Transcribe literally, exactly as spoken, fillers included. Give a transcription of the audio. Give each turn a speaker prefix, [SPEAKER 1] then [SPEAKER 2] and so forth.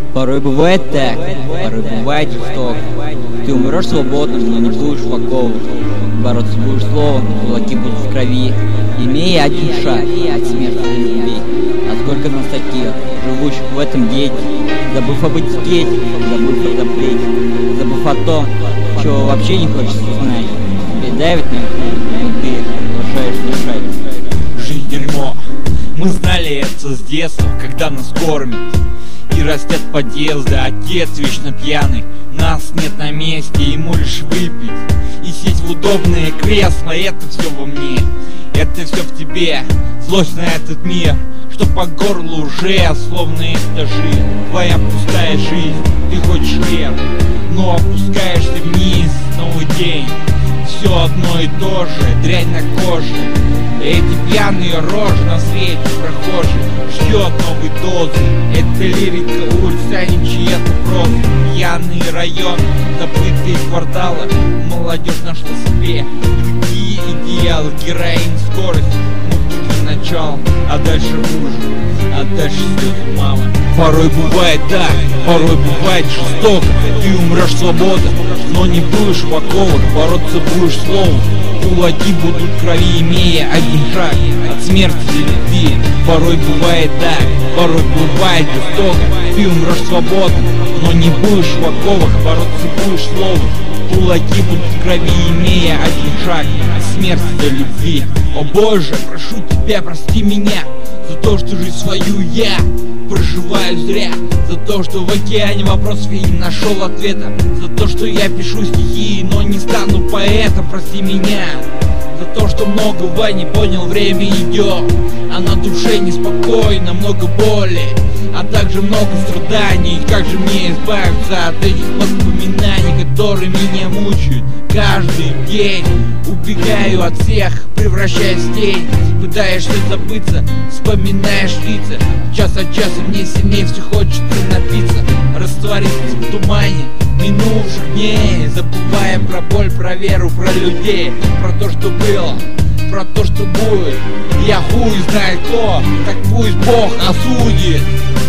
[SPEAKER 1] Порой бывает так, порой бывает жестоко. Ты умрешь свободным, но не будешь в оковах. Бороться будешь словом, кулаки будут в крови, имея один шаг от смерти до любви. А сколько нас таких, живущих в этом веке, забыв об этикете, забыв о запрете, забыв о том, чего вообще не хочется знать. Тебе давит на это, но ты продолжаешь дышать.
[SPEAKER 2] Жизнь дерьмо, мы знали это с детства, когда нас кормят и растят подъезды. Отец вечно пьяный, нас нет на месте, ему лишь выпить и сесть в удобные кресла. Это все во мне, это все в тебе, злость на этот мир, что по горлу уже словно этажи. Твоя пустая жизнь, ты хочешь вверх, но опускаешься вниз. Новый день, все одно и то же, дрянь на коже. Эти пьяные рожи на свете прохожие ждет новой дозы. Это лирика улиц, а не чья-то проза. Пьяные районы, забытые кварталы, молодежь нашла себе другие идеалы. Героин, скорость, музыки начало, а дальше хуже, а дальше слезы мамы. Порой бывает так, порой бывает жестоко. Ты умрешь свободно, но не будешь в оковах. Бороться будешь словом, кулаки будут в крови, имея один шаг от смерти до любви. Порой бывает так, порой бывает жестоко. Ты умрешь свободно, но не будешь в оковах. Бороться будешь словом, кулаки будут в крови, имея один шаг от смерти до любви. О Боже, прошу тебя, прости меня за то, что жизнь свою я проживаю зря, за то, что в океане вопросов я не нашел ответа, за то, что я пишу стихи, но не стану поэтом. Прости меня за то, что многого не понял, время идет, а на душе неспокойно, много боли, а также много страданий. Как же мне избавиться от этих воспоминаний, которые меня мучают каждый день? Убегаю от всех, превращаясь в тень. Пытаешься забыться, вспоминаешь лица. Час от часа мне сильнее все хочется напиться, раствориться в тумане минувших дней, забывая про боль, про веру, про людей, про то, что было, про то, что будет. Я хуй знает кто, так пусть Бог осудит.